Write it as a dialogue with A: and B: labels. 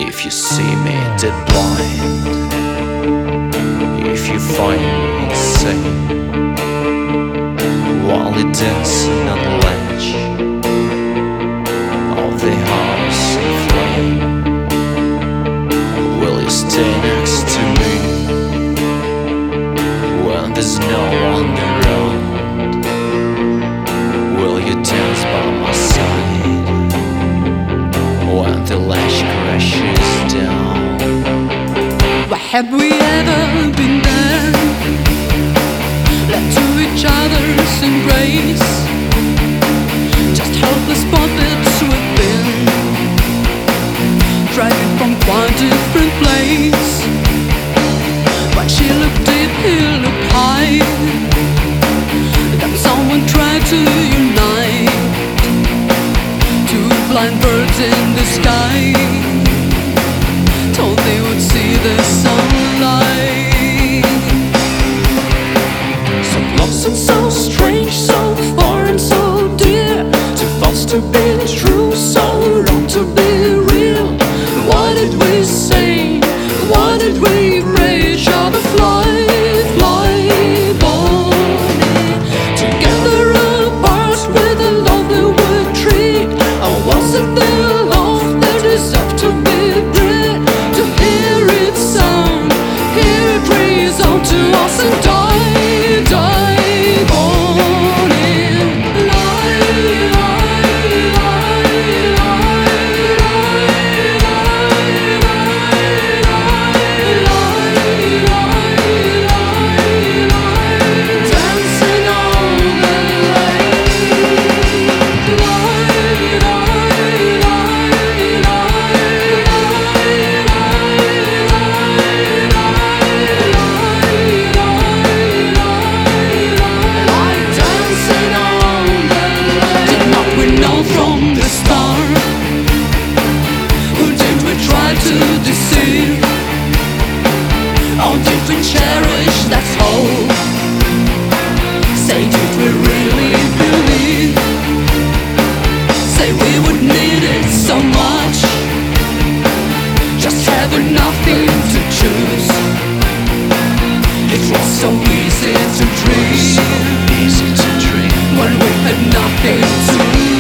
A: If you see me dead blind, if you find me insane, while you're dancing on the ledge of the house in flame, will you stay next to me when there's no one around? Will you dance by my side when the ledge crashes down?
B: Why have we ever been there, left to each other's embrace, just helpless puppets we've been, driving from quite a different place. When she looked deep, he looked high, that someone tried to unite two blind birds in the sky, told they would see the sunlight. So close and so strange, so foreign, so dear, too false to be true, so wrong to be real. What did we say? What did we rage of a fly, bonnie? Together apart with a love that would treat, or was it the love that deserved to be bred? To hear it sound, hear it resound to us and die, bonnie. Dancing on the to deceive? Or did we cherish that hope? Say, did we really believe? Say we would need it so much, just having nothing to choose. It was so easy to dream, when we had nothing to lose.